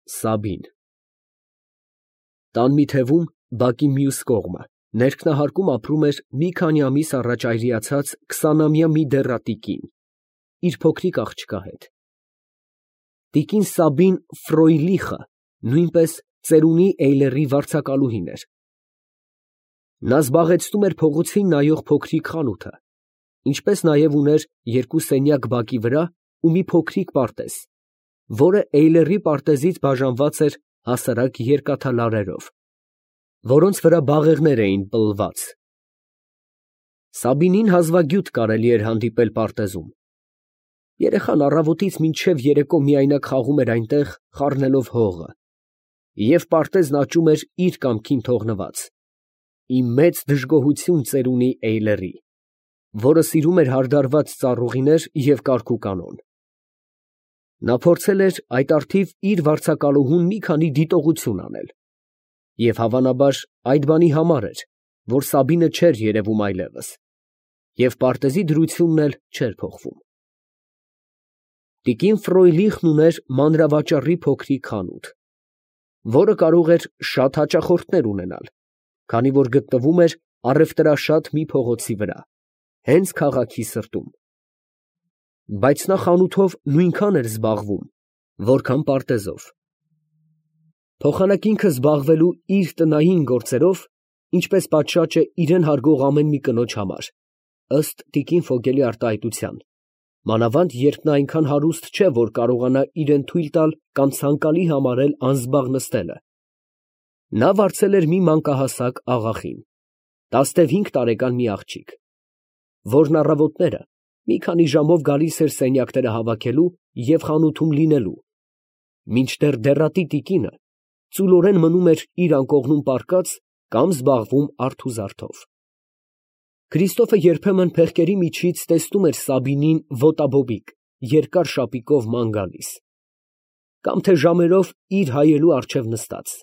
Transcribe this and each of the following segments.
Սաբին։ Տան մի թևում, բակի մյուս կողմը, ներքնահարկում ապրում էր մի քանի ամիս առաջ այրիացած 20-ամյա մի դեռատի կին, իր փոքրիկ աղջկա հետ։ Տիկին Սաբին Ֆրոյլիխը նույնպես ծերունի Էյլերի վարձակալուհին էր։ Նա զբաղեցնում էր փողոցին նայող փոքրիկ խանութը, ինչպես նաև ուներ 2 սենյակ բակի վրա ու մի փոքրիկ պարտեզ, որը Էյլերի պարտեզից բաժանված էր հասարակ երկաթալարերով, որոնց վրա բաղեղներ էին պլված։ Սաբինին հազվագյուտ կարելի էր հանդիպել պարտեզում։ Երեխան առավոտից մինչև երեկո միայնակ խաղում էր այնտեղ, խառնելով հողը, և պարտեզն աճում էր իր կամքին թողնված։ Ի մեծ դժգոհություն ծերունի Էյլերի, որը սիրում էր հարդարված ծառուղիներ և կարգուկանոն։ Նա փորձել էր այդ առթիվ իր վարձակալուհուն մի քանի դիտողություն անել, և հավանաբար այդ բանի համար էր, որ Սաբինը չէր երևում այլևս, և պարտեզի դրությունն էլ չէր փոխվում։ Տիկին Ֆրոյլիխն ուներ մանրավաճառի փոքրիկ խանութ, որը կարող էր շատ հաճախորդներ ունենալ, քանի որ գտնվում էր առևտրաշատ մի փողոցի վրա, հենց քաղաքի սրտում։ Բայց նա խանութով նույնքան էր զբաղվում, որքան պարտեզով։ Փոխանակինքը զբաղվելու իր տնային գործերով, ինչպես պատշաճ է իրեն հարգող ամեն մի կնոջ համար, ըստ տիկին Ֆոգելի արտահայտության, մանավանդ երբ նա այնքան հարուստ չէ, որ կարողանա իրեն թույլ տալ կամ ցանկալի համարել անզբաղ նստելը, նա վարձել էր մի մանկահասակ աղախին, 15 տարեկան մի աղջիկ, որն առավոտները մի քանի ժամով գալիս էր սենյակները հավաքելու և խանութում լինելու, մինչդեռ դեռատի տիկինը ծուլորեն մնում էր իր անկողնում պառկած կամ զբաղվում արթուզարդով։ Քրիստոֆը երբեմն փեղկերի միջից տեսնում էր Սաբինին ոտաբոբիկ, երկար շապիկով ման գալիս, կամ թե ժամերով իր հայելու առջև նստած։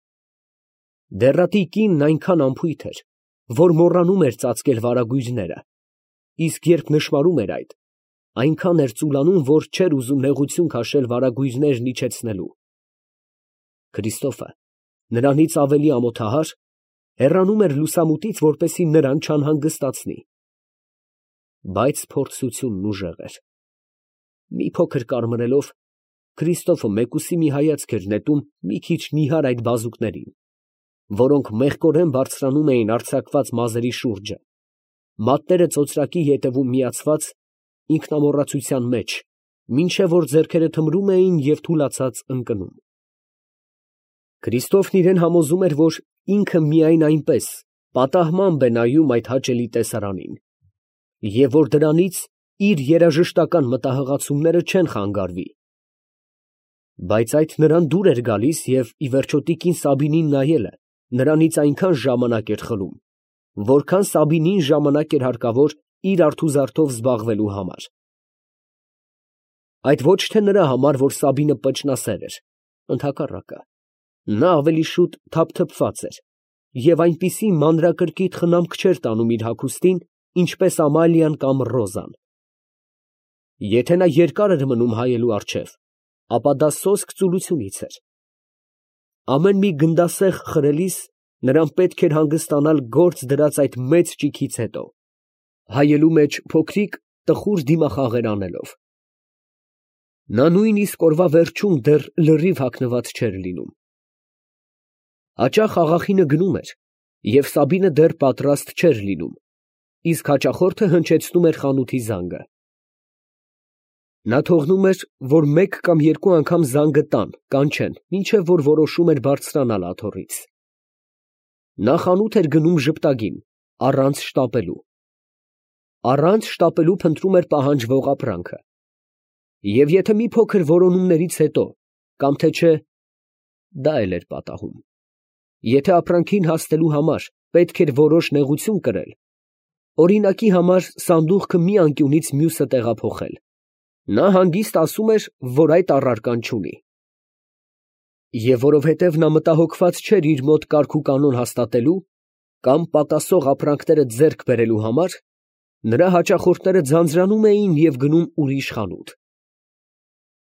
Դեռատի կինն այնքան անփույթ էր, որ մոռանում էր ծածկել վարագույրները, իսկ երբ նշմարում էր այդ, այնքան էր ծուլանում, որ չէր ուզում նեղություն քաշել վարագույրներն իջեցնելու։ Քրիստոֆը, նրանից ավելի ամոթահար, հեռանում էր լուսամուտից, որպեսզի նրան չանհանգստացնի։ Բայց փորձությունն ուժեղ էր։ Մի փոքր կարմրելով, Քրիստոֆը մեկուսի մի հայացք էր նետում մի քիչ նիհար այդ բազուկներին, որոնք մեղքորեն բարձրանում էին արձակված մազերի շուրջը, մատները ծոծրակի ետևում միացված, ինքնամոռացության մեջ, մինչև որ ձեռքերը թմրում էին և թուլացած ընկնում։ Քրիստոֆն իրեն համոզում էր, որ ինքը միայն այնպես պատահմամբ է նայում այդ հաճելի տեսարանին, և որ դրանից իր երաժշտական մտահղացումները չեն խանգարվի։ Բայց այդ նրան դուր էր գալիս և ի վերջո տիկին Սաբինին նայելը նրանից այնքան ժամանակ էր խլում, որքան Սաբինին ժամանակ էր հարկավոր իր արթուզարդով զբաղվելու համար։ Այդ ոչ թե նրա համար, որ Սաբինը պճնասեր էր, ընդհակառակը, նա ավելի շուտ թափթփված էր և այնպիսի մանրակրկիտ խնամք չէր տանում իր հագուստին, ինչպես Ամալիան կամ Ռոզան։ Եթե նա երկար էր մնում հայելու առջև, ապա դա սոսկ ծուլությունից էր։ Ամեն մի գնդասեղ խրելիս նրան պետք էր հանգստանալ գործ դրած այդ մեծ ճիգից հետո, հայելու մեջ փոքրիկ տխուր դիմախաղեր անելով։ Նա նույնիսկ օրվա վերջում դեռ լրիվ հագնված չէր լինում։ Հաճախ աղախինը գնում էր, և Սաբինը դեռ պատրաստ չէր լինում, իսկ հաճախորդը հնչեցնում էր խանութի զանգը։ Նա թողնում էր, որ մեկ կամ երկու անգամ զանգը տան, կանչեն, մինչև որ որոշում էր բարձրանալ աթոռից։ Նա խանութ էր գնում ժպտագին, առանց շտապելու։ Առանց շտապելու փնտրում էր պահանջվող ապրանքը։ Եվ եթե մի փոքր որոնումներից հետո, կամ թե չէ, դա էլ էր պատահում, եթե ապրանքին հասնելու համար պետք էր որոշ նեղություն կրել, օրինակի համար սանդուղքը մի անկյունից մյուսը տեղափոխել, նա հանգիստ ասում էր, որ այդ առարկան չունի։ Եվ որովհետև նա մտահոգված չէր իր մոտ կարգուկանոն հաստատելու կամ պակասող ապրանքները ձեռք բերելու համար, նրա հաճախորդները ձանձրանում էին և գնում ուրիշ խանութ։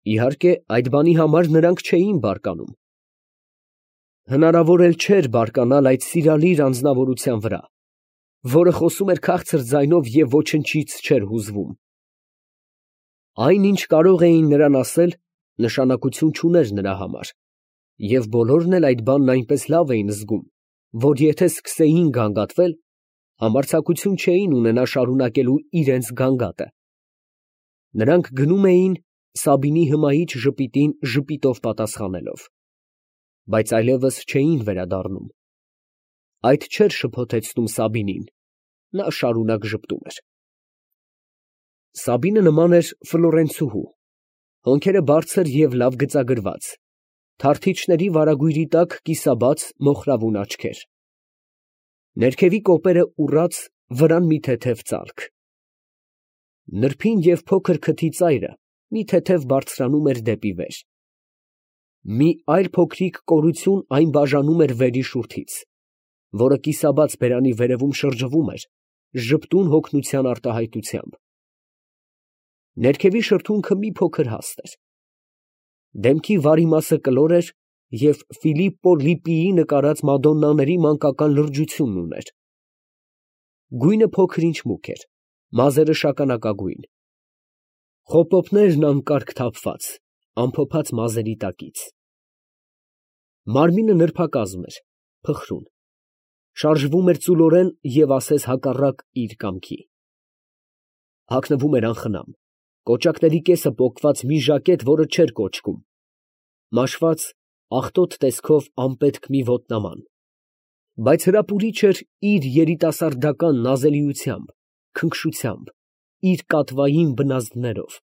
Իհարկե, այդ բանի համար նրանք չէին բարկանում։ Հնարավոր էլ չէր բարկանալ այդ սիրալիր անձնավորության վրա, որը խոսում էր քաղցր ձայնով և ոչնչից չէր հուզվում։ Այն, ինչ կարող էին նրան ասել, նշանակություն չուներ նրա համար, և բոլորն էլ այդ բանն այնպես լավ էին զգում, որ եթե սկսեին գանգատվել, համարձակություն չէին ունենա շարունակելու իրենց գանգատը։ Նրանք գնում էին Սաբինի հմայիչ ժպիտին ժպիտով պատասխանելով, բայց այլևս չէին վերադառնում։ Այդ չէր շփոթեցնում Սաբինին, նա շարունակ ժպտում էր։ Սաբինը նման էր ֆլորենցուհու, հոնքերը բարձր և լավ գծագրված, թարթիչների վարագույրի տակ կիսաբաց մոխրավուն աչքեր, ներքևի կոպերը ուռած, վրան մի թեթև ծալք։ Նրբին և փոքր քթի ծայրը մի թեթև բարձրանում էր դեպի վեր։ Մի այլ փոքրիկ կորություն այն բաժանում էր վերի շուրթից, որը կիսաբաց բերանի վերևում շրջվում էր, ժպտուն հոգնության արտահայտությամբ։ Ներքևի շրթունքը մի փոքր հաստ էր։ Դեմքի վարի մասը կլոր էր և Ֆիլիպպո Լիպիի նկարած մադոննաների մանկական լրջությունն ուներ։ Գույնը փոքր-ինչ մուգ էր, մազերը շագանակագույն, խոպոպներն անկարգ թափված, ամփոփած մազերի տակից։ Մարմինը նրբակազմ էր, փխրուն, շարժվում էր ծուլորեն և ասես հակառակ իր կամքի։ Հագնվում էր անխնամ, կոճակների կեսը պոկված մի ժակետ, որը չէր կոճկում, մաշված աղտոտ տեսքով անպետք մի ոտնաման, բայց հրապուրիչ էր իր երիտասարդական նազելիությամբ, քնքշությամբ, իր կատվային բնազդներով։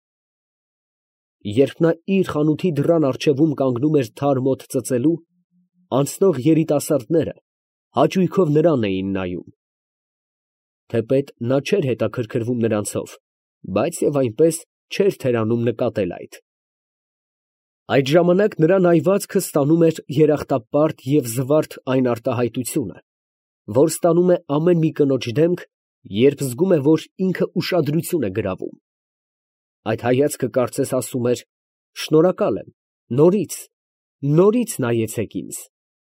Երբ նա իր խանութի դռան առջևում կանգնում էր թարմ օդ ծծելու, անցնող երիտասարդները հաճույքով նրան էին նայում։ Թեպետ նա չէր հետաքրքրվում նրանցով, բայց և այնպես չէր թերանում նկատել այդ։ Այդ ժամանակ նրա նայվածքը ստանում էր երախտապարտ և զվարթ այն արտահայտությունը, որ ստանում է ամեն մի կնոջ դեմք, երբ զգում է, որ ինքը ուշադրություն է գրավում։ Այդ հայացքը կարծես ասում էր. «Շնորհակալ եմ, նորից նայեցեք ինձ»։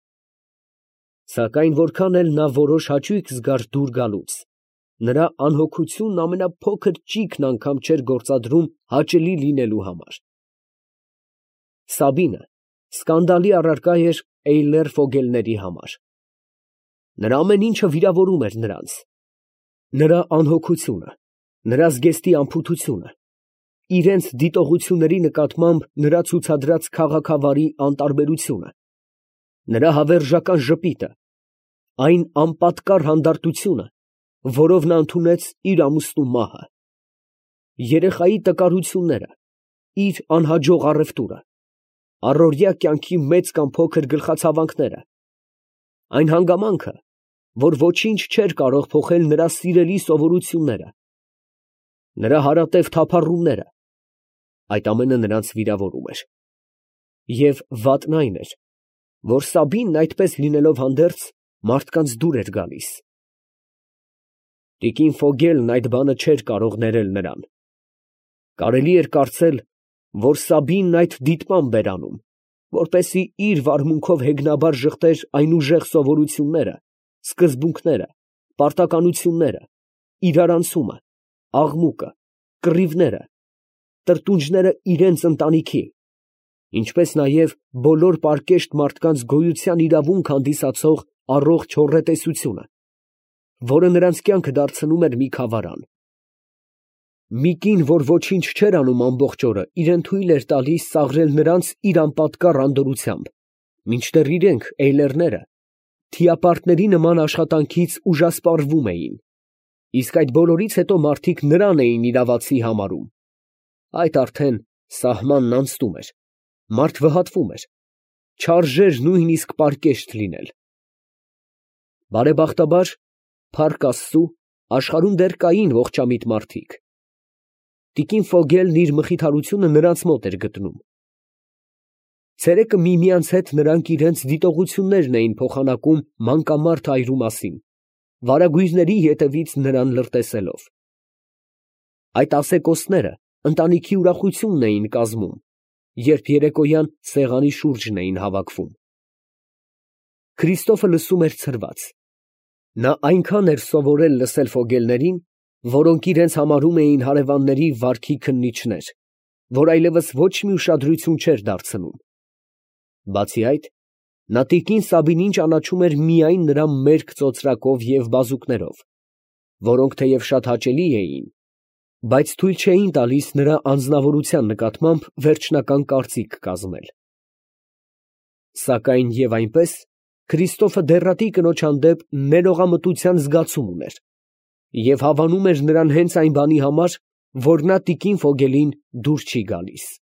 Սակայն որքան էլ նա որոշ հաճույք զգար դուր գալուց, նրա անհոգությունն ամենափոքր ճիգն անգամ չէր գործադրում հաճելի լինելու համար։ Սաբինը սկանդալի առարկա էր Էյլեր֊Ֆոգելների համար։ Նրա ամեն ինչը վիրավորում էր նրանց. նրա անհոգությունը, նրա զգեստի անփութությունը, իրենց դիտողությունների նկատմամբ նրա ցուցադրած քաղաքավարի անտարբերությունը, նրա հավերժական ժպիտը, այն անպատկառ հանդարտությունը, որով նա ընդունեց իր ամուսնու մահը, երեխայի տկարությունները, իր անհաջող առևտուրը, առօրյա կյանքի մեծ կամ փոքր գլխացավանքները, այն հանգամանքը, որ ոչինչ չէր կարող փոխել նրա սիրելի սովորությունները, նրա հարատև թափառումները, այդ ամենը նրանց վիրավորում էր։ Եվ վատն այն էր, որ Սաբինն այդպես լինելով հանդերձ, մարդկանց դուր էր գալիս։ Տիկին Ֆոգելն այդ բանը չէր կարող ներել նրան։ Կարելի էր կարծել, որ Սաբինն այդ դիտմամբ էր անում, որպեսզի իր վարմունքով հեգնաբար ժխտեր այն ուժեղ սովորությունները, սկզբունքները, պարտականությունները, իրարանցումը, աղմուկը, կռիվները, տրտունջները իրենց ընտանիքի, ինչպես նաև բոլոր պարկեշտ մարդկանց գոյության իրավունք հանդիսացող առողջ հոռետեսությունը, որը նրանց կյանքը դարձնում էր մի քավարան։ Մի կին, որ ոչինչ չէր անում ամբողջ օրը, իրան թույլ էր տալիս ծաղրել նրանց իր անպատկառ անդորրությամբ, մինչդեռ իրենք, Էյլերները, թիապարտների նման աշխատանքից ուժասպառվում էին, իսկ այդ բոլորից հետո մարդիկ նրան էին իրավացի համարում։ Այդ արդեն սահմանն անցնում էր, մարդ վհատվում էր, չարժեր նույնիսկ պարկեշտ լինել։ Բարեբախտաբար, փառք Աստծու, աշխարհում դեռ կային ողջամիտ մարդիկ։ Տիկին Ֆոգելն իր մխիթարությունը նրանց մոտ էր գտնում։ Ցերեկը միմյանց հետ նրանք իրենց դիտողություններն էին փոխանակում մանկամարտ այրու մասին, վարագույրների ետևից նրան լրտեսելով։ Այդ ասեկոսները ընտանիքի ուրախությունն էին կազմում, երբ երեկոյան սեղանի շուրջն էին հավաքվում։ Քրիստոֆը լսում էր ցրված։ Նա այնքան էր սովորել լսել ֆոգելներին, որոնք իրենց համարում էին հարևանների վարքի քննիչներ, որ այլևս ոչ մի ուշադրություն չէր դարձնում։ Բացի այդ, նա տիկին Սաբինին ճանաչում էր միայն նրա մերկ ծոծրակով և բազուկներով, որոնք թեև շատ հաճելի էին, բայց թույլ չէին տալիս նրա անձնավորության նկատմամբ վերջնական կարծիք կազմել։ Սակայն և այնպես, Քրիստոֆը դեռատի կնոջ հանդեպ ներողամտության զգացում ուներ և հավանում էր նրան հենց այն բանի համար, որ նա տիկին Ֆոգելին դուր չի գալիս։